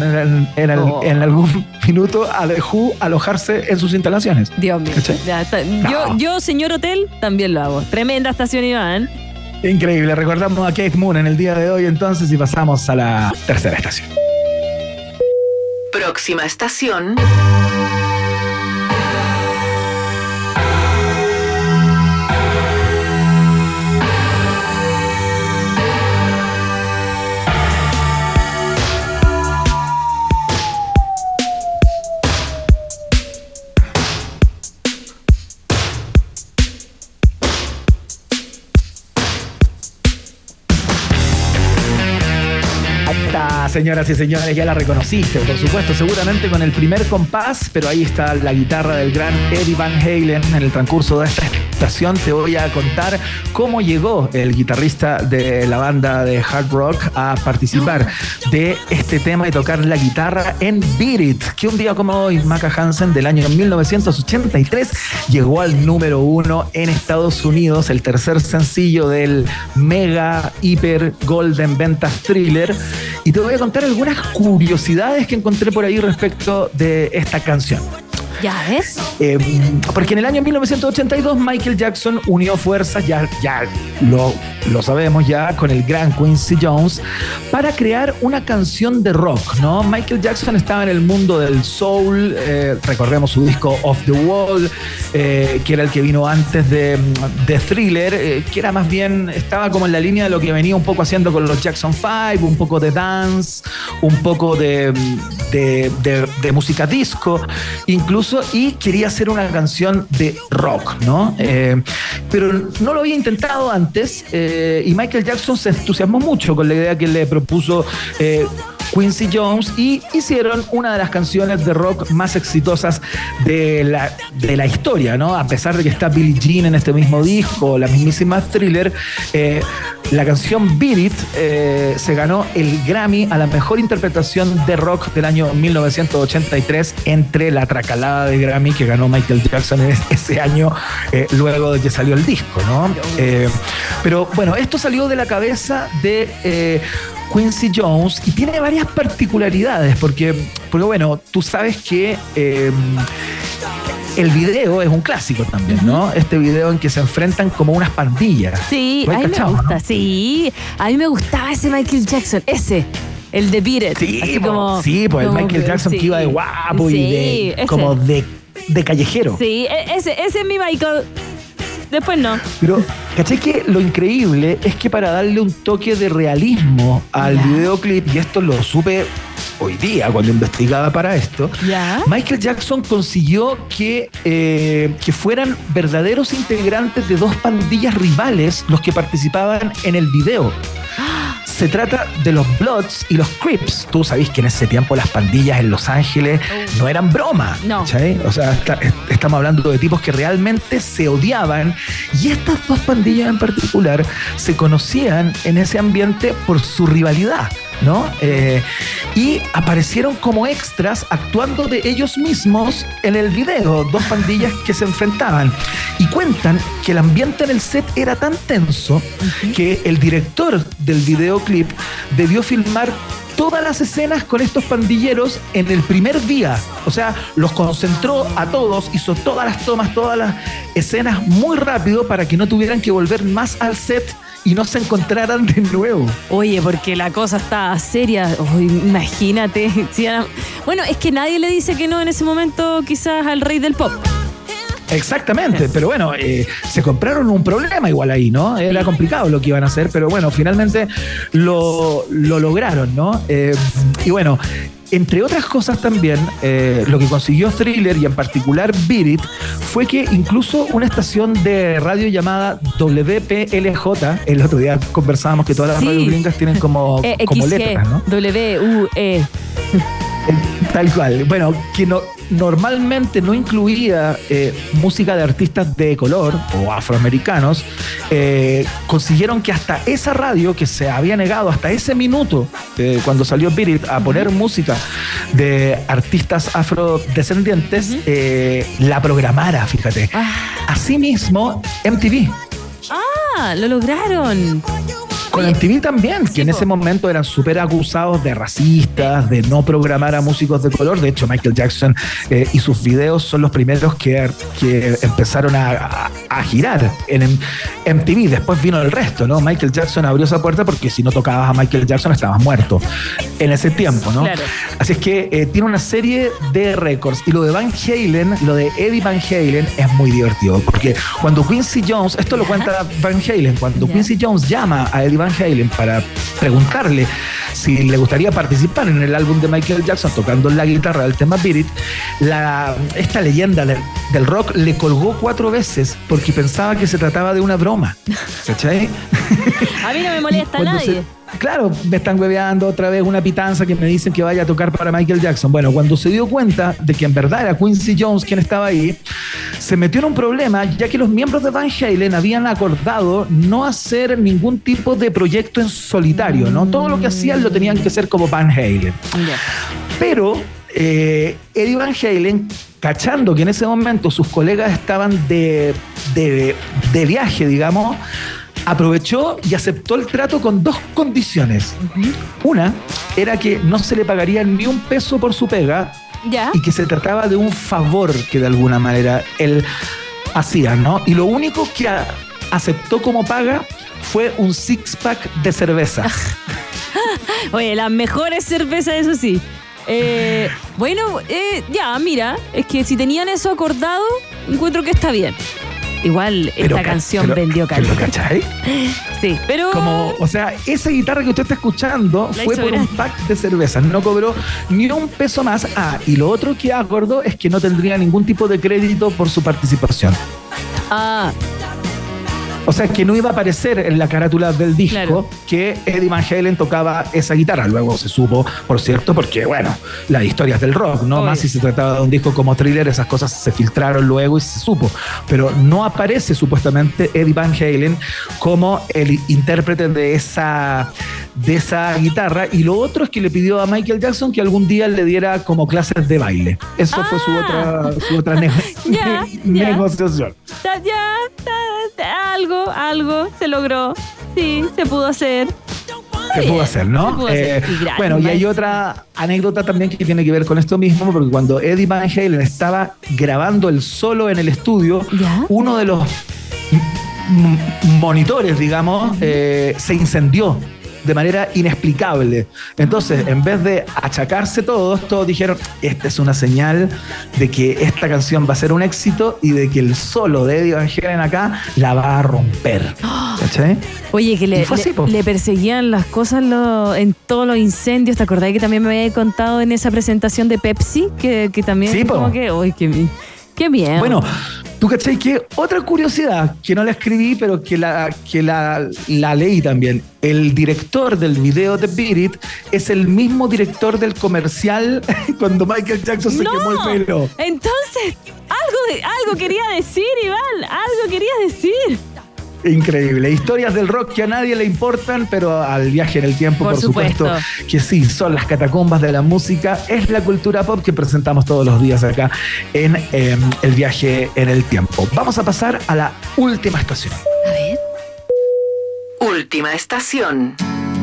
en algún minuto a The Who alojarse en sus instalaciones. Dios mío. Ya está. Yo, señor hotel, también lo hago. Tremenda estación, Iván. Increíble. Recordamos a Keith Moon en el día de hoy entonces y pasamos a la tercera estación. Próxima estación. Señoras y señores, ya la reconociste, por supuesto, seguramente con el primer compás, pero ahí está la guitarra del gran Eddie Van Halen. En el transcurso de esta estación te voy a contar cómo llegó el guitarrista de la banda de hard rock a participar de este tema y tocar la guitarra en Beat It, que un día como hoy, Maka Hansen, del año 1983, llegó al número 1 en Estados Unidos, el tercer sencillo del mega, hiper, golden ventas Thriller. Y te voy a contar algunas curiosidades que encontré por ahí respecto de esta canción. ¿Ya ves? Porque en el año 1982 Michael Jackson unió fuerzas, ya lo sabemos ya, con el gran Quincy Jones para crear una canción de rock, ¿no? Michael Jackson estaba en el mundo del soul, recordemos su disco Off the Wall, que era el que vino antes de Thriller, que era más bien, estaba como en la línea de lo que venía un poco haciendo con los Jackson 5, un poco de dance, un poco de música disco, incluso, y quería hacer una canción de rock, ¿no? Pero no lo había intentado antes, y Michael Jackson se entusiasmó mucho con la idea que le propuso Quincy Jones y hicieron una de las canciones de rock más exitosas de la historia, ¿no? A pesar de que está Billie Jean en este mismo disco, la mismísima Thriller, la canción Beat It se ganó el Grammy a la mejor interpretación de rock del año 1983 entre la tracalada de Grammy que ganó Michael Jackson ese año, luego de que salió el disco, ¿no? Pero bueno, esto salió de la cabeza de Quincy Jones y tiene varias particularidades porque bueno, tú sabes que el video es un clásico también, ¿no? Este video en que se enfrentan como unas pandillas. Sí, a mí me gusta, ¿no? Sí. A mí me gustaba ese Michael Jackson, el de Beat It. Sí, así como, sí, pues el Michael Jackson, sí, que iba de guapo, sí, y como de callejero. Sí, ese es mi Michael. Después no. Pero, ¿cachai? Que lo increíble es que para darle un toque de realismo al videoclip, y esto lo supe hoy día cuando investigaba para esto, Michael Jackson consiguió que fueran verdaderos integrantes de dos pandillas rivales los que participaban en el video. Se trata de los Bloods y los Crips. Tú sabés que en ese tiempo las pandillas en Los Ángeles no eran broma. No. ¿Sí? O sea, estamos hablando de tipos que realmente se odiaban. Y estas dos pandillas en particular se conocían en ese ambiente por su rivalidad, ¿no? Y aparecieron como extras actuando de ellos mismos en el video, dos pandillas que se enfrentaban. Y cuentan que el ambiente en el set era tan tenso que el director del videoclip debió filmar todas las escenas con estos pandilleros en el primer día. O sea, los concentró a todos, hizo todas las tomas, todas las escenas muy rápido para que no tuvieran que volver más al set y no se encontraran de nuevo. Oye, porque la cosa está seria. Imagínate. Bueno, es que nadie le dice que no en ese momento quizás al rey del pop. Exactamente, pero bueno, se compraron un problema igual ahí, ¿no? Era complicado lo que iban a hacer, pero bueno, finalmente lo lograron, ¿no? Y bueno, entre otras cosas también, lo que consiguió Thriller y en particular Beat It fue que incluso una estación de radio llamada WPLJ, el otro día conversábamos que todas las radios gringas tienen como letras, ¿no? WUE. Tal cual. Bueno, que normalmente no incluía música de artistas de color o afroamericanos, consiguieron que hasta esa radio que se había negado hasta ese minuto, cuando salió Beat It, a poner música de artistas afrodescendientes, la programara, fíjate. Asimismo, MTV. Lo lograron. Con MTV también, que en ese momento eran súper acusados de racistas, de no programar a músicos de color. De hecho, Michael Jackson y sus videos son los primeros que empezaron a girar en MTV. Después vino el resto, ¿no? Michael Jackson abrió esa puerta porque si no tocabas a Michael Jackson estabas muerto en ese tiempo, ¿no? Claro. Así es que tiene una serie de récords. Y lo de Van Halen, lo de Eddie Van Halen, es muy divertido. Porque cuando Quincy Jones, esto lo cuenta Van Halen, cuando Quincy Jones llama a Eddie Van Halen para preguntarle si le gustaría participar en el álbum de Michael Jackson tocando la guitarra del tema Beat It, esta leyenda del rock le colgó 4 veces porque pensaba que se trataba de una broma. ¿Cachai? A mí no me molesta nadie. Claro, me están hueveando otra vez una pitanza que me dicen que vaya a tocar para Michael Jackson. Bueno, cuando se dio cuenta de que en verdad era Quincy Jones quien estaba ahí, se metió en un problema, ya que los miembros de Van Halen habían acordado no hacer ningún tipo de proyecto en solitario, ¿no? Todo lo que hacían lo tenían que hacer como Van Halen. Pero Eddie Van Halen, cachando que en ese momento sus colegas estaban de viaje, digamos, aprovechó y aceptó el trato con 2 condiciones. Una era que no se le pagaría ni un peso por su pega y que se trataba de un favor que de alguna manera él hacía, ¿no? Y lo único que aceptó como paga fue un 6-pack de cerveza. Oye, las mejores cervezas, eso sí. Mira, es que si tenían eso acordado, encuentro que está bien. Igual esta canción vendió calidad. ¿Lo cachai? Sí, pero... O sea, esa guitarra que usted está escuchando fue por un pack de cervezas. No cobró ni un peso más. Y lo otro que acordó es que no tendría ningún tipo de crédito por su participación. O sea, que no iba a aparecer en la carátula del disco que Eddie Van Halen tocaba esa guitarra. Luego se supo, por cierto, porque, bueno, las historias del rock, ¿no? Más si se trataba de un disco como Thriller, esas cosas se filtraron luego y se supo. Pero no aparece supuestamente Eddie Van Halen como el intérprete de esa guitarra. Y lo otro es que le pidió a Michael Jackson que algún día le diera como clases de baile. Eso fue su otra negociación. Algo se logró. Sí, se pudo hacer. Se pudo hacer, ¿no? Bueno, y hay otra anécdota también que tiene que ver con esto mismo, porque cuando Eddie Van Halen estaba grabando el solo en el estudio, uno de los monitores, digamos, se incendió de manera inexplicable. Entonces, en vez de achacarse todos dijeron, esta es una señal de que esta canción va a ser un éxito y de que el solo de Eddie Van Halen acá la va a romper. ¿Cachai? Oye, que le perseguían las cosas en todos los incendios. ¿Te acordás que también me había contado en esa presentación de Pepsi? Que también sí, como que, uy, qué miedo. Bueno, ¿tú cachai que otra curiosidad que no la escribí, pero que la leí también? El director del video de Beat It es el mismo director del comercial cuando Michael Jackson se quemó el pelo. Entonces, algo quería decir, Iván. Algo querías decir. Increíble. Historias del rock que a nadie le importan, pero al viaje en el tiempo, por supuesto que sí, son las catacumbas de la música. Es la cultura pop que presentamos todos los días acá en el viaje en el tiempo. Vamos a pasar a la última estación. A ver. Última estación.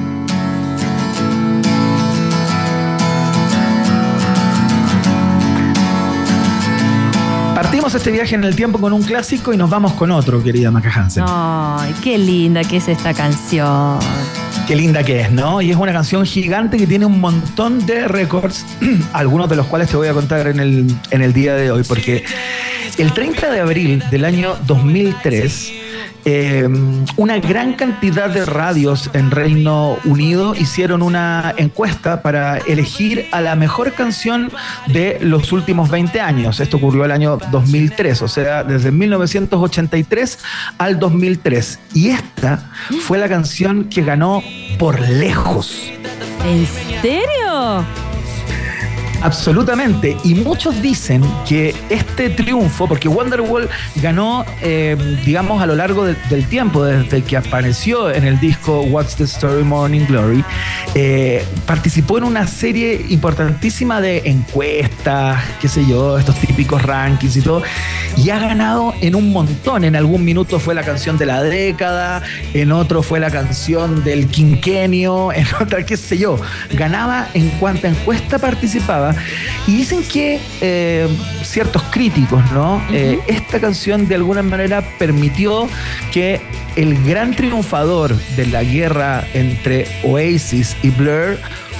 Partimos este viaje en el tiempo con un clásico y nos vamos con otro, querida Maca Hansen. Ay, qué linda que es esta canción. Qué linda que es, ¿no? Y es una canción gigante que tiene un montón de récords, algunos de los cuales te voy a contar en el día de hoy, porque el 30 de abril del año 2003... una gran cantidad de radios en Reino Unido hicieron una encuesta para elegir a la mejor canción de los últimos 20 años. Esto ocurrió el año 2003, o sea, desde 1983 al 2003. Y esta fue la canción que ganó por lejos. ¿En serio? Absolutamente, y muchos dicen que este triunfo, porque Wonderwall ganó, digamos, a lo largo del tiempo, desde que apareció en el disco What's the Story Morning Glory, participó en una serie importantísima de encuestas, qué sé yo, estos típicos rankings y todo, y ha ganado en un montón. En algún minuto fue la canción de la década, en otro fue la canción del quinquenio, en otra, qué sé yo, ganaba en cuanta encuesta participaba. Y dicen que ciertos críticos, ¿no? Esta canción de alguna manera permitió que el gran triunfador de la guerra entre Oasis y Blur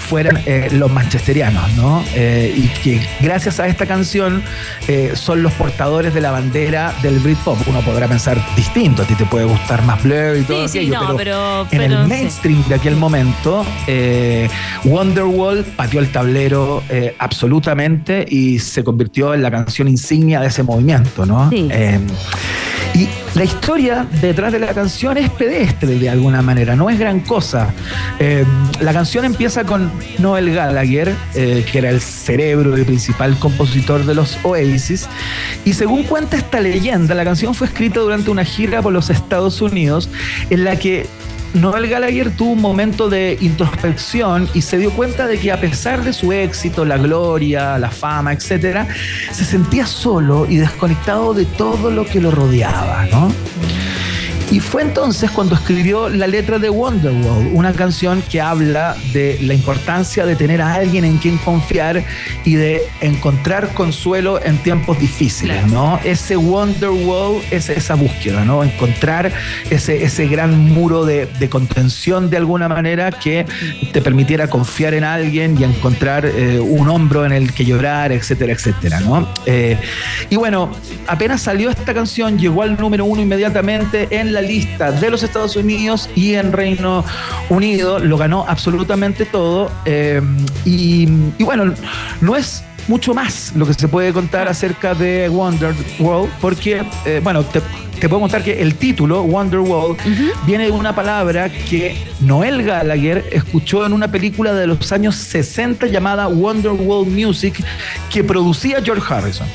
fueran los manchesterianos, ¿no? Y que gracias a esta canción son los portadores de la bandera del Britpop. Uno podrá pensar distinto, a ti te puede gustar más Blur y todo aquello, pero en el mainstream de aquel momento, Wonderwall pateó el tablero absolutamente y se convirtió en la canción insignia de ese movimiento, ¿no? Sí. Y la historia detrás de la canción es pedestre de alguna manera, no es gran cosa. La canción empieza con Noel Gallagher, que era el cerebro y principal compositor de los Oasis, y según cuenta esta leyenda, la canción fue escrita durante una gira por los Estados Unidos en la que Noel Gallagher tuvo un momento de introspección y se dio cuenta de que a pesar de su éxito, la gloria, la fama, etcétera, se sentía solo y desconectado de todo lo que lo rodeaba, ¿no? Y fue entonces cuando escribió la letra de Wonderwall, una canción que habla de la importancia de tener a alguien en quien confiar y de encontrar consuelo en tiempos difíciles, ¿no? Ese Wonderwall es esa búsqueda, ¿no? Encontrar ese gran muro de contención de alguna manera que te permitiera confiar en alguien y encontrar un hombro en el que llorar, etcétera, etcétera, ¿no? Y bueno, apenas salió esta canción, llegó al número 1 inmediatamente en la lista de los Estados Unidos y en Reino Unido, lo ganó absolutamente todo, y bueno, no es mucho más lo que se puede contar acerca de Wonderwall, porque bueno, te puedo contar que el título, Wonderwall, viene de una palabra que Noel Gallagher escuchó en una película de los años 60 llamada Wonderwall Music, que producía George Harrison.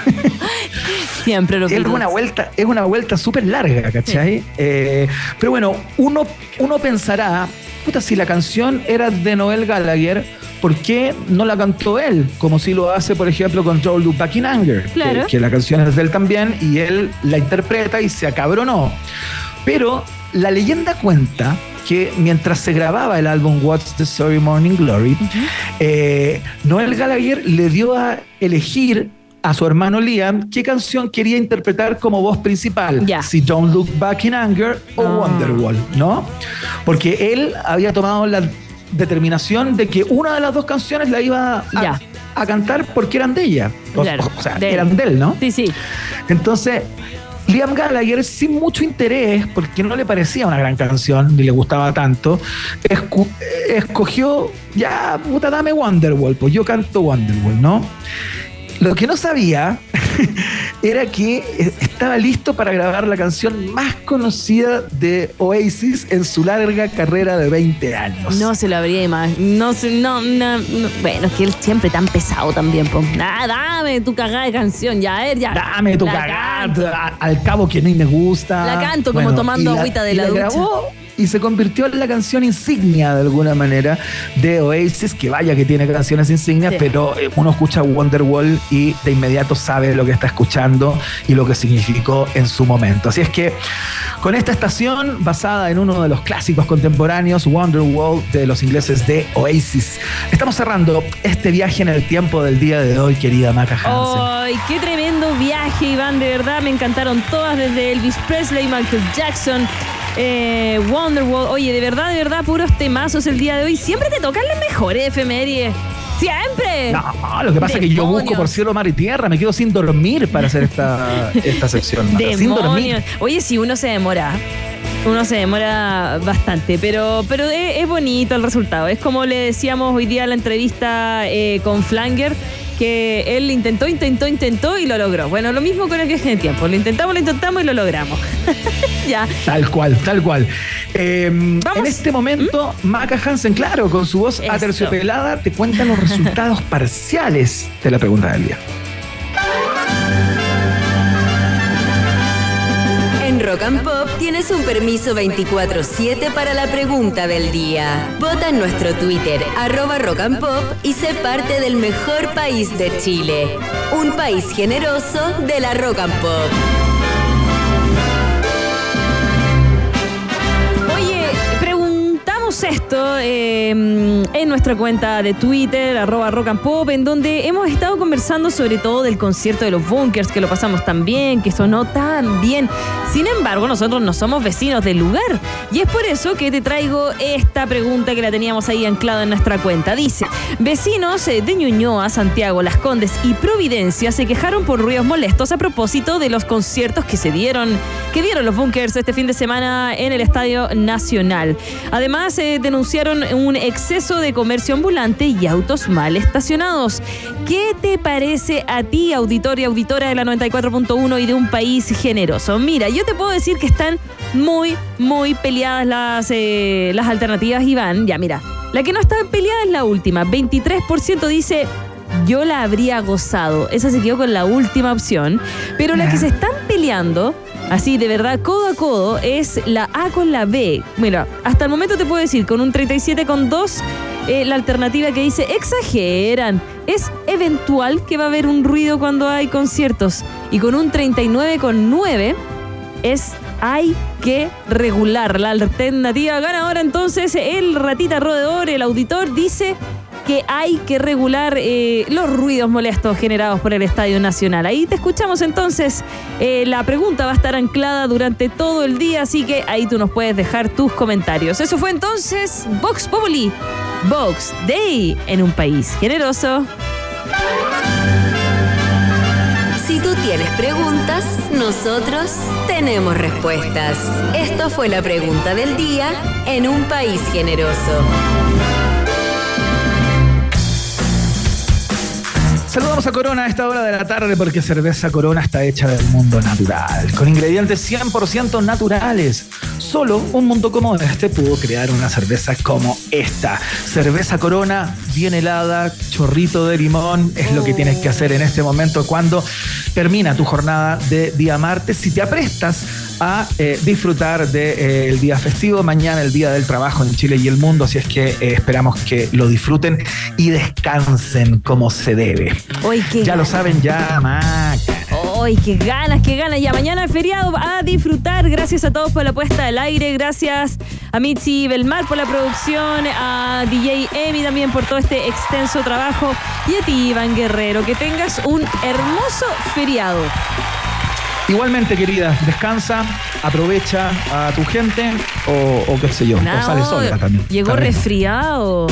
Siempre lo es una vuelta súper larga, ¿cachai? Sí. Pero bueno, uno pensará, puta, si la canción era de Noel Gallagher, ¿por qué no la cantó él? Como si lo hace, por ejemplo, con Don't Look Back in Anger, claro, que la canción es de él también y él la interpreta y se acabronó. Pero la leyenda cuenta que mientras se grababa el álbum What's the Story Morning Glory, Noel Gallagher le dio a elegir a su hermano Liam qué canción quería interpretar como voz principal, si Don't Look Back in Anger o Wonderwall, ¿no? Porque él había tomado la determinación de que una de las dos canciones la iba a cantar porque eran de ella, o sea, eran de él, ¿no? Sí, sí. Entonces Liam Gallagher, sin mucho interés, porque no le parecía una gran canción ni le gustaba tanto, escogió, ya, puta, dame Wonderwall, pues yo canto Wonderwall, ¿no? Lo que no sabía era que estaba listo para grabar la canción más conocida de Oasis en su larga carrera de 20 años. No se lo habría imaginado. Bueno, es que él siempre tan pesado también. Pues. Dame tu cagada de canción, ya. Dame tu cagada. Al cabo que ni me gusta. La canto como tomando agüita de la ducha. Grabó y se convirtió en la canción insignia de alguna manera de Oasis, que vaya que tiene canciones insignias, pero uno escucha Wonderwall y de inmediato sabe lo que está escuchando y lo que significó en su momento. Así es que con esta estación basada en uno de los clásicos contemporáneos, Wonderwall, de los ingleses de Oasis, estamos cerrando este viaje en el tiempo del día de hoy, querida Maca Hansen. ¡Ay, qué tremendo viaje, Iván! De verdad me encantaron todas, desde Elvis Presley, Michael Jackson, Wonderwall. Oye, de verdad, puros temazos el día de hoy. Siempre te tocan las mejores efemérides. ¡Siempre! No, lo que pasa es que yo busco por cielo, mar y tierra. Me quedo sin dormir para hacer esta sección. Sin dormir. Oye, si uno se demora bastante, pero es bonito el resultado. Es como le decíamos hoy día en la entrevista con Flanger, que él intentó y lo logró. Bueno, lo mismo con el viaje en el tiempo. Lo intentamos y lo logramos. Ya. Tal cual. En este momento, Maca Hansen, claro, con su voz aterciopelada, te cuenta los resultados parciales de la pregunta del día. En Rock and Pop tienes un permiso 24/7 para la pregunta del día. Vota en nuestro Twitter, @rockandpop, y sé parte del mejor país de Chile. Un país generoso de la Rock and Pop. publicamos esto en nuestra cuenta de Twitter, @rockandpop, en donde hemos estado conversando sobre todo del concierto de los Bunkers, que lo pasamos tan bien, que sonó tan bien. Sin embargo, nosotros no somos vecinos del lugar. Y es por eso que te traigo esta pregunta que la teníamos ahí anclada en nuestra cuenta. Dice, vecinos de Ñuñoa, Santiago, Las Condes y Providencia se quejaron por ruidos molestos a propósito de los conciertos que dieron los Bunkers este fin de semana en el Estadio Nacional. Además, denunciaron un exceso de comercio ambulante y autos mal estacionados. ¿Qué te parece a ti, auditor y auditora de la 94.1 y de Un País Generoso? Mira, yo te puedo decir que están muy, muy peleadas las alternativas, Iván. Ya, mira, la que no está peleada es la última. 23% dice, yo la habría gozado. Esa se quedó con la última opción. Pero la que se están peleando, así de verdad, codo a codo, es la A con la B. Mira, hasta el momento te puedo decir, con un 37,2%, la alternativa que dice, exageran. Es eventual que va a haber un ruido cuando hay conciertos. Y con un 39,9% es hay que regular. La alternativa ganadora entonces, el ratita roedor, el auditor, dice que hay que regular los ruidos molestos generados por el Estadio Nacional. Ahí te escuchamos entonces. La pregunta va a estar anclada durante todo el día, así que ahí tú nos puedes dejar tus comentarios. Eso fue entonces Vox Populi, Vox Day en Un País Generoso. Si tú tienes preguntas, nosotros tenemos respuestas. Esto fue la pregunta del día en Un País Generoso. Saludamos a Corona a esta hora de la tarde porque cerveza Corona está hecha del mundo natural, con ingredientes 100% naturales. Solo un mundo como este pudo crear una cerveza como esta. Cerveza Corona, bien helada, chorrito de limón, es lo que tienes que hacer en este momento cuando termina tu jornada de día martes. Si te aprestas a disfrutar del día festivo, mañana el día del trabajo en Chile y el mundo, así es que esperamos que lo disfruten y descansen como se debe. Hoy ya lo saben, ya, Mac. ¡Ay, qué ganas, qué ganas! Ya mañana el feriado a disfrutar. Gracias a todos por la puesta al aire. Gracias a Mitzi Belmar por la producción, a DJ Emi también por todo este extenso trabajo y a ti, Iván Guerrero. Que tengas un hermoso feriado. Igualmente, querida, descansa, aprovecha a tu gente o qué sé yo, no, o sale sola también. Llegó resfriado.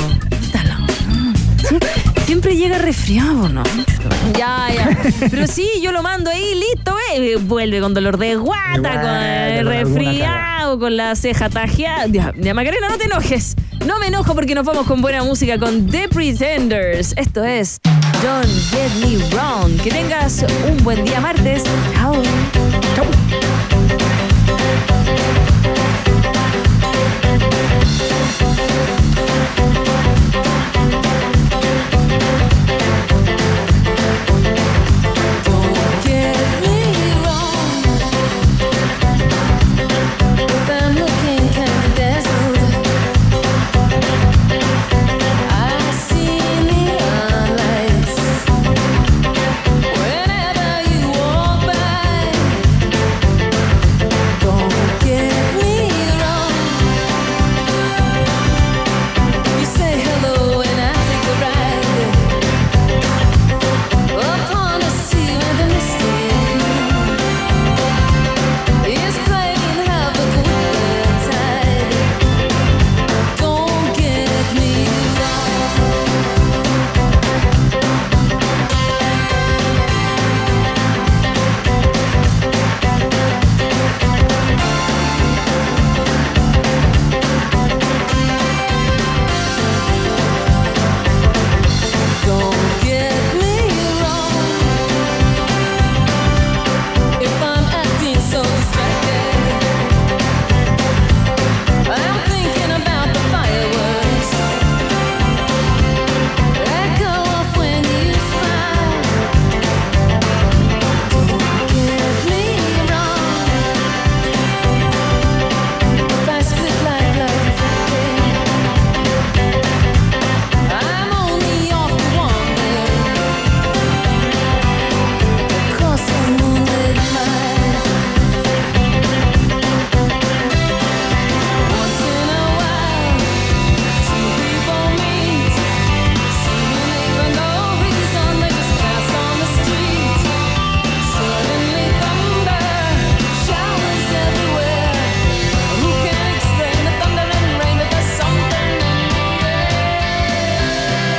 Siempre llega resfriado, ¿no? Ya. Pero sí, yo lo mando ahí, listo, vuelve con dolor de guata, con el resfriado, con la ceja tajeada. Ya, Macarena, no te enojes. No me enojo porque nos vamos con buena música con The Pretenders. Esto es Don't Get Me Wrong. Que tengas un buen día martes. Chao. Chao.